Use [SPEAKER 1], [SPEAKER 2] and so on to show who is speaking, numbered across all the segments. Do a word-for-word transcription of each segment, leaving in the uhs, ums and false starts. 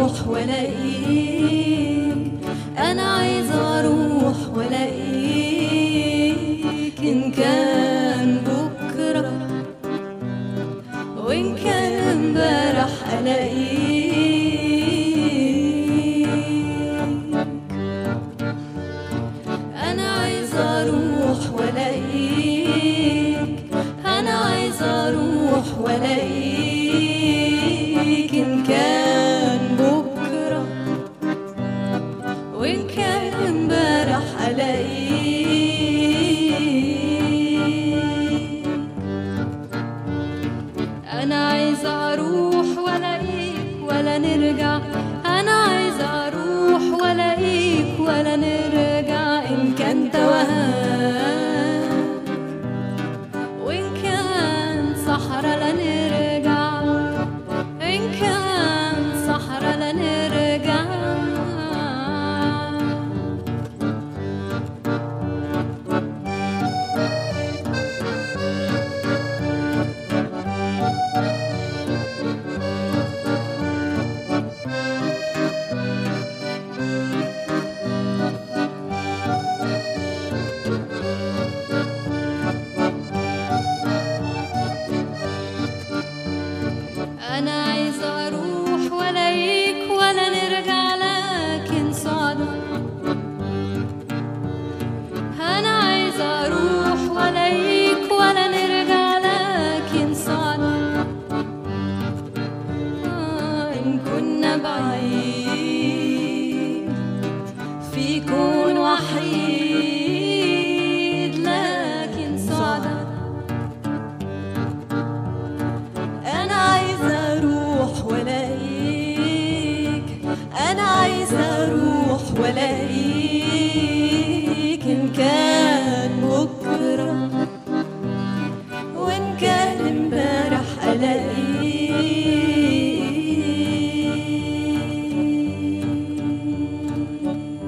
[SPEAKER 1] اروح والاقيك، انا عايزة اروح والاقيك، ان كان بكرة وان كان امبارح الاقيك، انا عايزة اروح والاقيك، انا عايزة اروح والاقيك، ان كان بكرة وان كان امبارح الاقيك، انا عايزة اروح والاقيك ولا نرجع، انا عايزة اروح والاقيك ولا نرجع، ان كان توهان وان كان صحرا لا نرجع، ان كان صحرا لا نرجع. أنا عايزة أروح ولاقيك ولا نرجع لكن صعدة، أنا عايزة أروح ولاقيك ولا نرجع لكن صعدة، آه إن كنا بعيد في كون وحيد لكن صعدة، أنا عايزة أروح ولاقيك، إن كان بكرة وإن كان امبارح ألاقيك.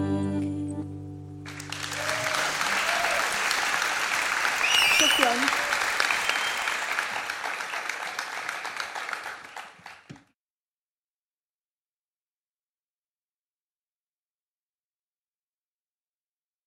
[SPEAKER 1] شكراً.